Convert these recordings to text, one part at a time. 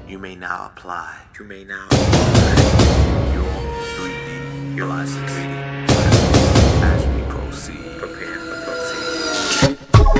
You may now apply. You may now apply your 3D, your license 3D. As we proceed, prepare for proceed.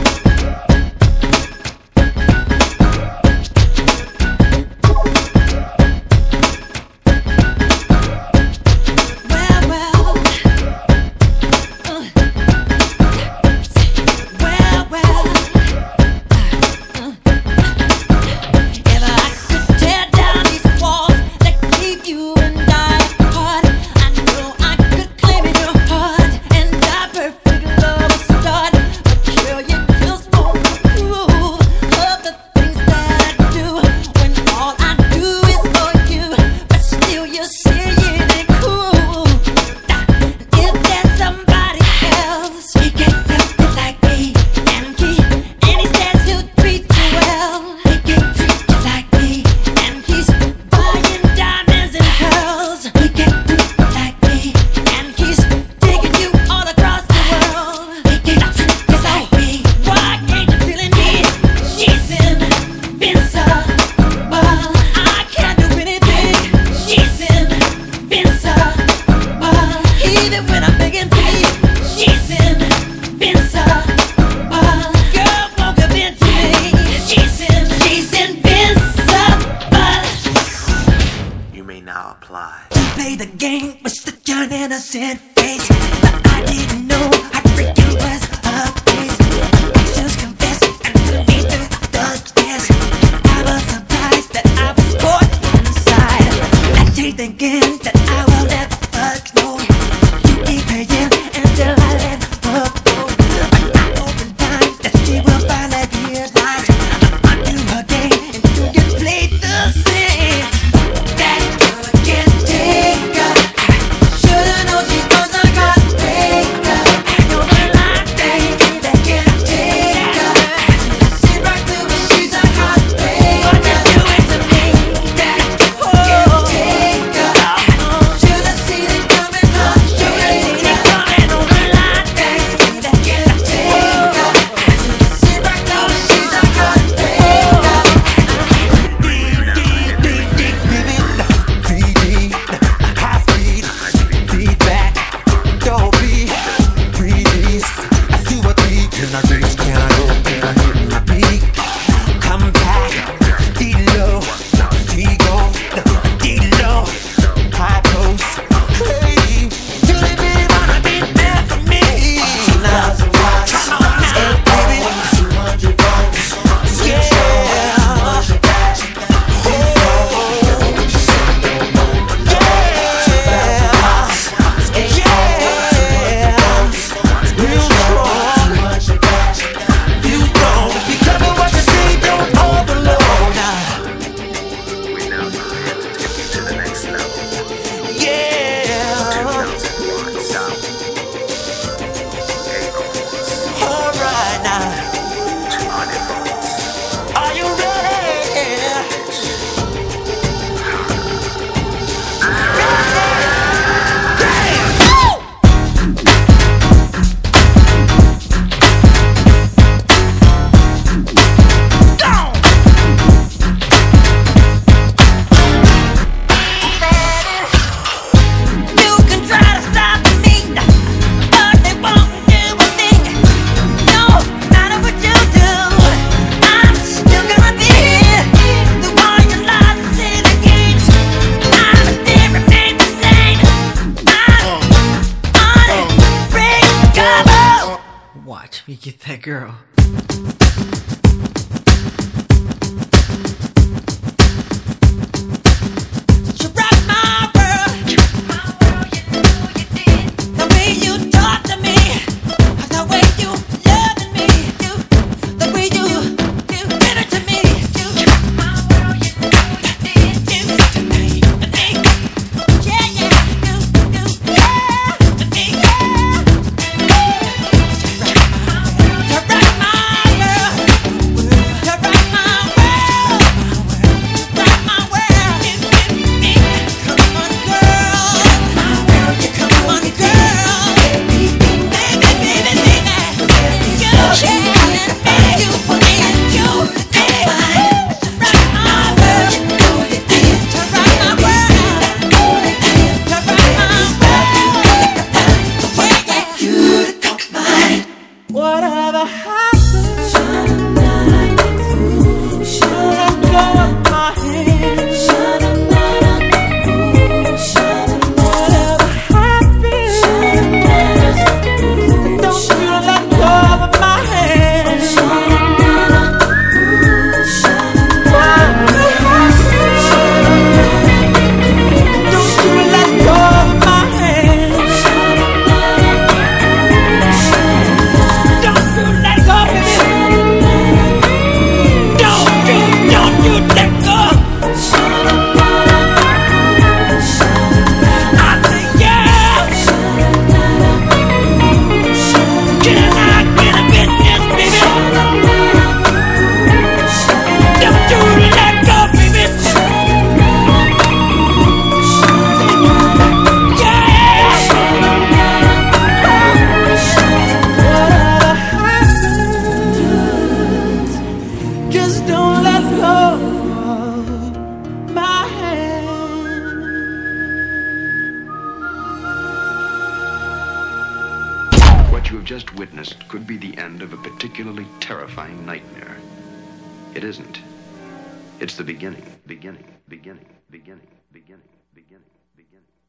Play the game with such an innocent face, but I didn't know how freaking was a place. Actions confess and believe through the test. I was surprised that I was caught inside. I keep thinking that I will never know. You keep paying until I let her go. I open time that she will finally realize I'm under her game and you can play the same. That girl can't take her. Should've known she was a heartbreaker. I know the line thing that can't take her. Sit right through it, she's a heartbreaker. What you doing to me? That girl can't take her. Should've seen it coming, huh? Should've seen it coming. On the line thing that can't take her. Sit right through it, she's a heartbreaker. 3D, high speed, feedback, Dolby, 3Ds, I do a 3, can I reach, can I go, can I hit my peak, compact, D-low, D-go, D-low, high post, hey, do they really wanna be there for me? 2,000 watts, come on now, baby, 200 volts, yeah. We now prepare to take you to the next level. 2,000 watts down. 8 ohms. 200 volts. You can try to stop me, but they won't do a thing. No matter what you do, I'm still gonna be here. The warrior lies in the gates. I'm a dead, remain the same. I'm unbreakable. Watch me get that girl. You rock my world. The way you talk to me, the way you loving me, the way you give it to me. You rock my world. Yeah, yeah, yeah, me, yeah. You rock my just witnessed could be the end of a particularly terrifying nightmare. It isn't. It's the beginning, beginning, beginning, beginning, beginning, beginning, beginning.